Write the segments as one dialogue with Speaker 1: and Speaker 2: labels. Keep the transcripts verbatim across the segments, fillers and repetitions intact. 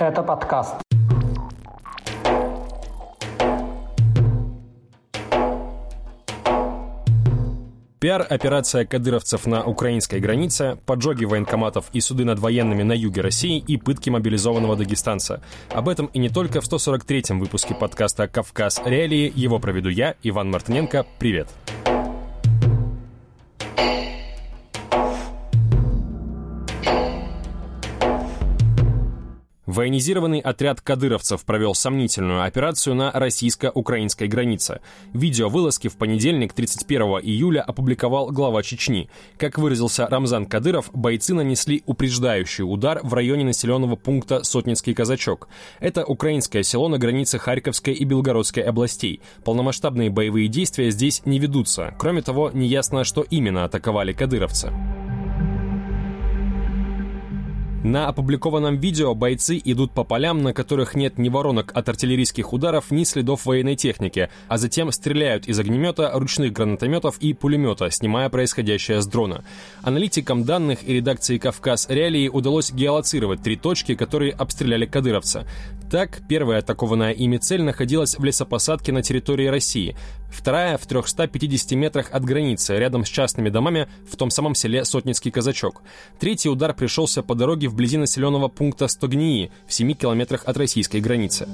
Speaker 1: Это подкаст.
Speaker 2: Пиар-операция кадыровцев на украинской границе, поджоги военкоматов и суды над военными на юге России и пытки мобилизованного дагестанца. Об этом и не только в сто сорок третьем выпуске подкаста «Кавказ. Реалии». Его проведу я, Иван Мартыненко. Привет! Военизированный отряд кадыровцев провел сомнительную операцию на российско-украинской границе. Видео вылазки в понедельник, тридцать первого июля, опубликовал глава Чечни. Как выразился Рамзан Кадыров, бойцы нанесли упреждающий удар в районе населенного пункта Сотницкий Казачок. Это украинское село на границе Харьковской и Белгородской областей. Полномасштабные боевые действия здесь не ведутся. Кроме того, неясно, что именно атаковали кадыровцы. На опубликованном видео бойцы идут по полям, на которых нет ни воронок от артиллерийских ударов, ни следов военной техники, а затем стреляют из огнемета, ручных гранатометов и пулемета, снимая происходящее с дрона. Аналитикам данных и редакции «Кавказ. Реалии» удалось геолоцировать три точки, которые обстреляли кадыровца. Так, первая атакованная ими цель находилась в лесопосадке на территории России, вторая в трехстах пятидесяти метрах от границы, рядом с частными домами в том самом селе Сотницкий Казачок. Третий удар пришелся по дороге вблизи населенного пункта Стогнии в семи километрах от российской границы.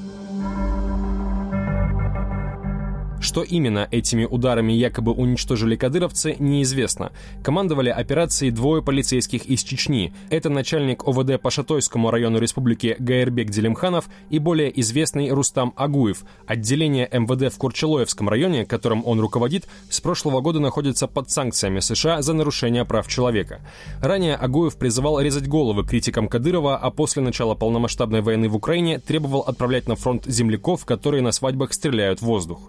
Speaker 2: Что именно этими ударами якобы уничтожили кадыровцы, неизвестно. Командовали операцией двое полицейских из Чечни. Это начальник ОВД по Шатойскому району республики Гаирбек Делимханов и более известный Рустам Агуев. Отделение МВД в Курчелоевском районе, которым он руководит, с прошлого года находится под санкциями США за нарушение прав человека. Ранее Агуев призывал резать головы критикам Кадырова, а после начала полномасштабной войны в Украине требовал отправлять на фронт земляков, которые на свадьбах стреляют в воздух.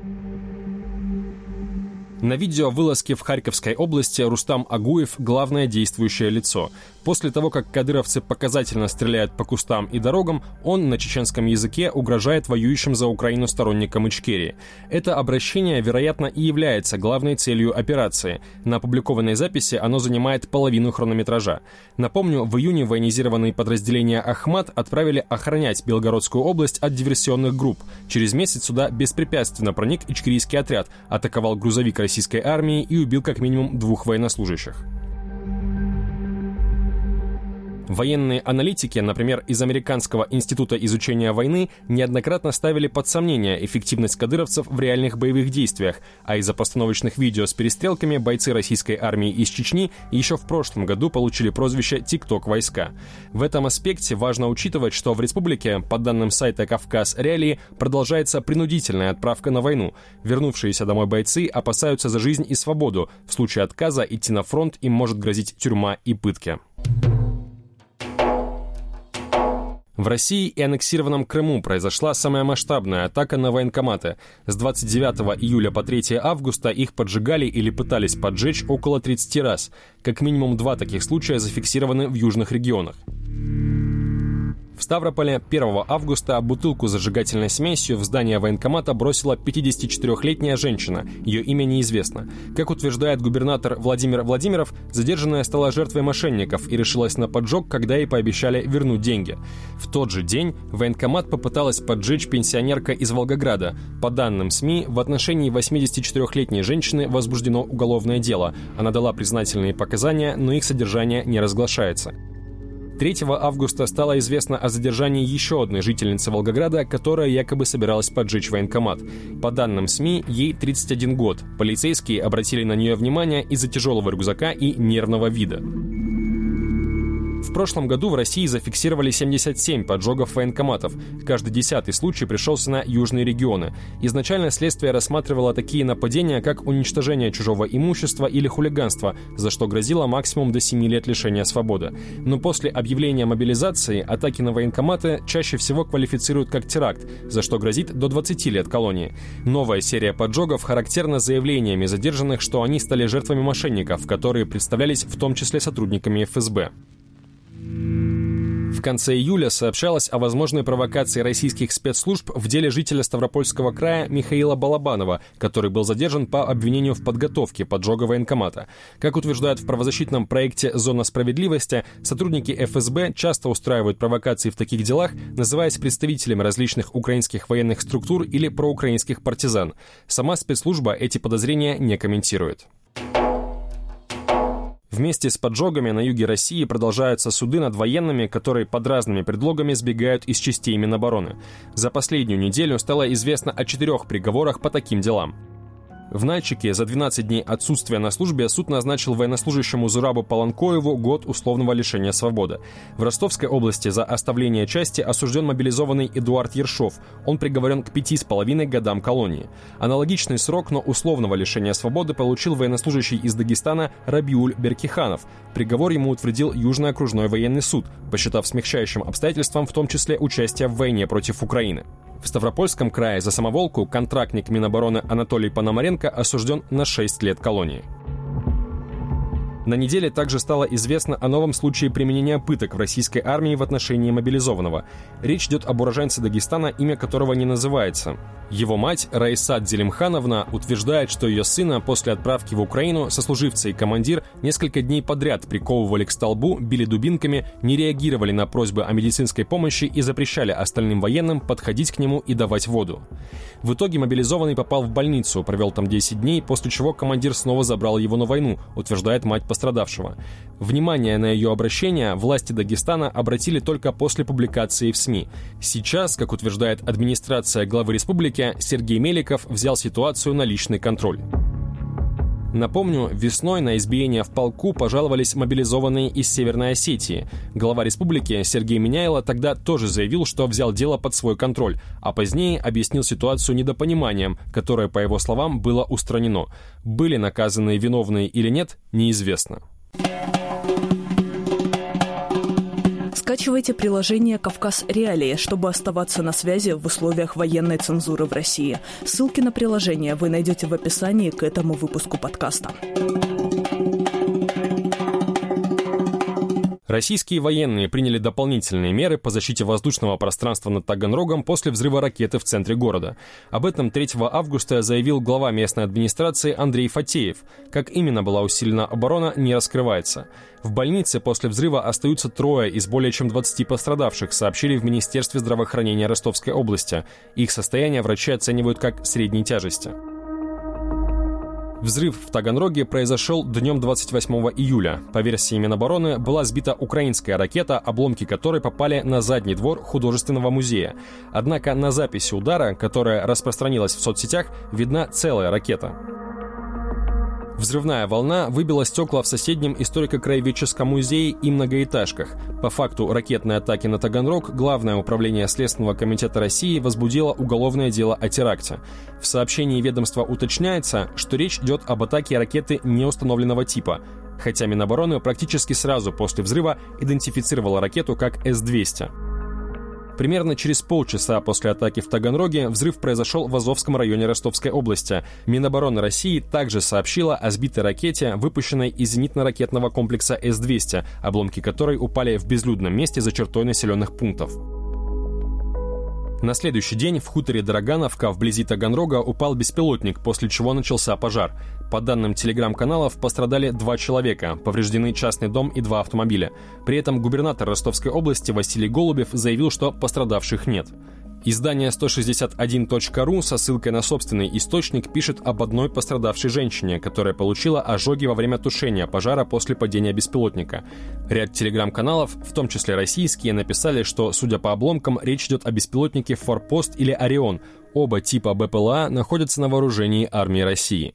Speaker 2: На видео вылазки в Харьковской области Рустам Агуев – главное действующее лицо. После того, как кадыровцы показательно стреляют по кустам и дорогам, он на чеченском языке угрожает воюющим за Украину сторонникам Ичкерии. Это обращение, вероятно, и является главной целью операции. На опубликованной записи оно занимает половину хронометража. Напомню, в июне военизированные подразделения «Ахмат» отправили охранять Белгородскую область от диверсионных групп. Через месяц сюда беспрепятственно проник ичкерийский отряд, атаковал грузовик российской армии и убил как минимум двух военнослужащих. Военные аналитики, например, из Американского института изучения войны, неоднократно ставили под сомнение эффективность кадыровцев в реальных боевых действиях, а из-за постановочных видео с перестрелками бойцы российской армии из Чечни еще в прошлом году получили прозвище «ТикТок-войска». В этом аспекте важно учитывать, что в республике, по данным сайта «Кавказ. Реалии», продолжается принудительная отправка на войну. Вернувшиеся домой бойцы опасаются за жизнь и свободу. В случае отказа идти на фронт им может грозить тюрьма и пытки. В России и аннексированном Крыму произошла самая масштабная атака на военкоматы. С двадцать девятого июля по третьего августа их поджигали или пытались поджечь около тридцати раз. Как минимум два таких случая зафиксированы в южных регионах. В Ставрополе первого августа бутылку с зажигательной смесью в здание военкомата бросила пятидесятичетырёхлетняя женщина. Ее имя неизвестно. Как утверждает губернатор Владимир Владимиров, задержанная стала жертвой мошенников и решилась на поджог, когда ей пообещали вернуть деньги. В тот же день военкомат попыталась поджечь пенсионерка из Волгограда. По данным СМИ, в отношении восьмидесятичетырёхлетней женщины возбуждено уголовное дело. Она дала признательные показания, но их содержание не разглашается. третьего августа стало известно о задержании еще одной жительницы Волгограда, которая якобы собиралась поджечь военкомат. По данным СМИ, ей тридцать один год. Полицейские обратили на нее внимание из-за тяжелого рюкзака и нервного вида. В прошлом году в России зафиксировали семьдесят семь поджогов военкоматов. Каждый десятый случай пришелся на южные регионы. Изначально следствие рассматривало такие нападения, как уничтожение чужого имущества или хулиганство, за что грозило максимум до семи лет лишения свободы. Но после объявления мобилизации атаки на военкоматы чаще всего квалифицируют как теракт, за что грозит до двадцати лет колонии. Новая серия поджогов характерна заявлениями задержанных, что они стали жертвами мошенников, которые представлялись в том числе сотрудниками эф эс бэ. В конце июля сообщалось о возможной провокации российских спецслужб в деле жителя Ставропольского края Михаила Балабанова, который был задержан по обвинению в подготовке поджога военкомата. Как утверждают в правозащитном проекте «Зона справедливости», сотрудники эф эс бэ часто устраивают провокации в таких делах, называясь представителями различных украинских военных структур или проукраинских партизан. Сама спецслужба эти подозрения не комментирует. Вместе с поджогами на юге России продолжаются суды над военными, которые под разными предлогами сбегают из частей Минобороны. За последнюю неделю стало известно о четырех приговорах по таким делам. В Нальчике за двенадцать дней отсутствия на службе суд назначил военнослужащему Зурабу Паланкоеву год условного лишения свободы. В Ростовской области за оставление части осужден мобилизованный Эдуард Ершов. Он приговорен к пяти с половиной годам колонии. Аналогичный срок, но условного лишения свободы получил военнослужащий из Дагестана Рабиуль Беркиханов. Приговор ему утвердил Южный окружной военный суд, посчитав смягчающим обстоятельством в том числе участие в войне против Украины. В Ставропольском крае за самоволку контрактник Минобороны Анатолий Пономаренко осужден на шесть лет колонии. На неделе также стало известно о новом случае применения пыток в российской армии в отношении мобилизованного. Речь идет об уроженце Дагестана, имя которого не называется. Его мать, Раисат Делимхановна, утверждает, что ее сына после отправки в Украину сослуживцы и командир несколько дней подряд приковывали к столбу, били дубинками, не реагировали на просьбы о медицинской помощи и запрещали остальным военным подходить к нему и давать воду. В итоге мобилизованный попал в больницу, провел там десять дней, после чего командир снова забрал его на войну, утверждает мать пострадавшего. Внимание на ее обращение власти Дагестана обратили только после публикации в СМИ. Сейчас, как утверждает администрация главы республики, Сергей Меликов взял ситуацию на личный контроль. Напомню, весной на избиение в полку пожаловались мобилизованные из Северной Осетии. Глава республики Сергей Миняйло тогда тоже заявил, что взял дело под свой контроль, а позднее объяснил ситуацию недопониманием, которое, по его словам, было устранено. Были наказаны виновные или нет, неизвестно.
Speaker 1: Скачивайте приложение «Кавказ Реалии», чтобы оставаться на связи в условиях военной цензуры в России. Ссылки на приложение вы найдете в описании к этому выпуску подкаста.
Speaker 2: Российские военные приняли дополнительные меры по защите воздушного пространства над Таганрогом после взрыва ракеты в центре города. Об этом третьего августа заявил глава местной администрации Андрей Фатеев. Как именно была усилена оборона, не раскрывается. В больнице после взрыва остаются трое из более чем двадцати пострадавших, сообщили в Министерстве здравоохранения Ростовской области. Их состояние врачи оценивают как средней тяжести. Взрыв в Таганроге произошел днем двадцать восьмого июля. По версии Минобороны, была сбита украинская ракета, обломки которой попали на задний двор художественного музея. Однако на записи удара, которая распространилась в соцсетях, видна целая ракета. Взрывная волна выбила стекла в соседнем историко-краеведческом музее и многоэтажках. По факту ракетной атаки на Таганрог Главное управление Следственного комитета России возбудило уголовное дело о теракте. В сообщении ведомства уточняется, что речь идет об атаке ракеты неустановленного типа, хотя Минобороны практически сразу после взрыва идентифицировала ракету как эс двести. Примерно через полчаса после атаки в Таганроге взрыв произошел в Азовском районе Ростовской области. Минобороны России также сообщила о сбитой ракете, выпущенной из зенитно-ракетного комплекса эс двести, обломки которой упали в безлюдном месте за чертой населенных пунктов. На следующий день в хуторе Дорогановка вблизи Таганрога упал беспилотник, после чего начался пожар. По данным телеграм-каналов, пострадали два человека, повреждены частный дом и два автомобиля. При этом губернатор Ростовской области Василий Голубев заявил, что пострадавших нет. Издание сто шестьдесят один точка ру со ссылкой на собственный источник пишет об одной пострадавшей женщине, которая получила ожоги во время тушения пожара после падения беспилотника. Ряд телеграм-каналов, в том числе российские, написали, что, судя по обломкам, речь идет о беспилотнике «Форпост» или «Орион». Оба типа бэ пэ эл а находятся на вооружении армии России.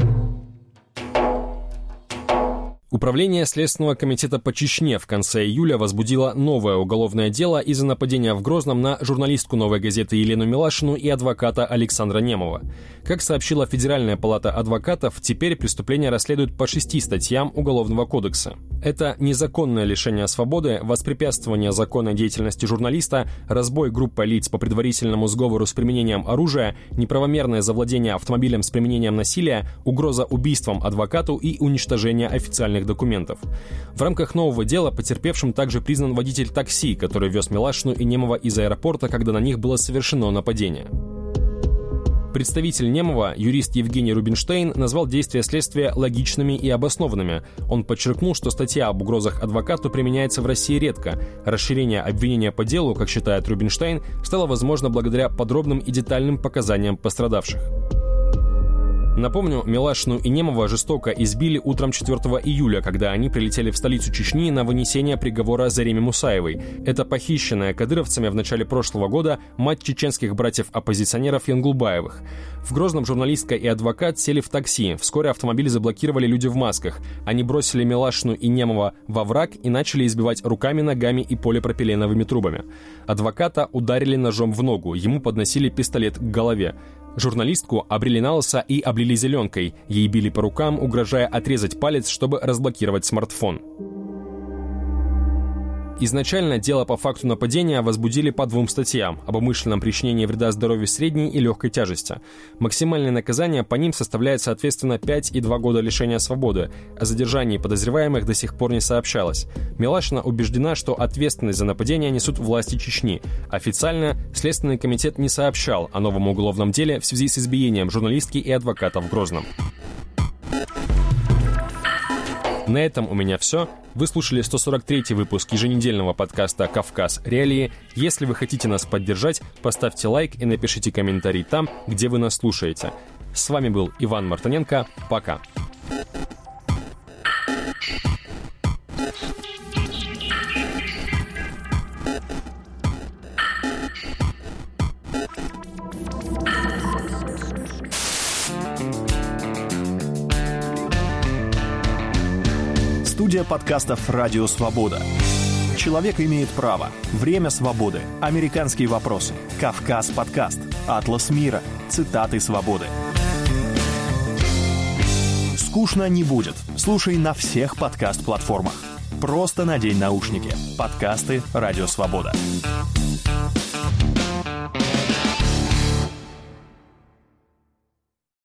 Speaker 2: Управление Следственного комитета по Чечне в конце июля возбудило новое уголовное дело из-за нападения в Грозном на журналистку «Новой газеты» Елену Милашину и адвоката Александра Немова. Как сообщила Федеральная палата адвокатов, теперь преступление расследуют по шести статьям Уголовного кодекса. Это незаконное лишение свободы, воспрепятствование законной деятельности журналиста, разбой группой лиц по предварительному сговору с применением оружия, неправомерное завладение автомобилем с применением насилия, угроза убийством адвокату и уничтожение официальных официальных документов. В рамках нового дела потерпевшим также признан водитель такси, который вез Милашину и Немова из аэропорта, когда на них было совершено нападение. Представитель Немова, юрист Евгений Рубинштейн, назвал действия следствия логичными и обоснованными. Он подчеркнул, что статья об угрозах адвокату применяется в России редко. Расширение обвинения по делу, как считает Рубинштейн, стало возможно благодаря подробным и детальным показаниям пострадавших. Напомню, Милашину и Немова жестоко избили утром четвёртого июля, когда они прилетели в столицу Чечни на вынесение приговора Зареме Мусаевой. Это похищенная кадыровцами в начале прошлого года мать чеченских братьев-оппозиционеров Янгулбаевых. В Грозном журналистка и адвокат сели в такси. Вскоре автомобиль заблокировали люди в масках. Они бросили Милашину и Немова во враг и начали избивать руками, ногами и полипропиленовыми трубами. Адвоката ударили ножом в ногу, ему подносили пистолет к голове. Журналистку обрели на лысо и облили зеленкой. Ей били по рукам, угрожая отрезать палец, чтобы разблокировать смартфон. Изначально дело по факту нападения возбудили по двум статьям – об умышленном причинении вреда здоровью средней и легкой тяжести. Максимальное наказание по ним составляет, соответственно, пять и два года лишения свободы. О задержании подозреваемых до сих пор не сообщалось. Милашина убеждена, что ответственность за нападение несут власти Чечни. Официально Следственный комитет не сообщал о новом уголовном деле в связи с избиением журналистки и адвоката в Грозном. На этом у меня все. Вы слушали сто сорок третий выпуск еженедельного подкаста «Кавказ. Реалии». Если вы хотите нас поддержать, поставьте лайк и напишите комментарий там, где вы нас слушаете. С вами был Иван Мартыненко. Пока.
Speaker 3: Студия подкастов «Радио Свобода». Человек имеет право. Время свободы. Американские вопросы. Кавказ подкаст. Атлас мира. Цитаты свободы. Скучно не будет. Слушай на всех подкаст-платформах. Просто надень наушники. Подкасты «Радио Свобода».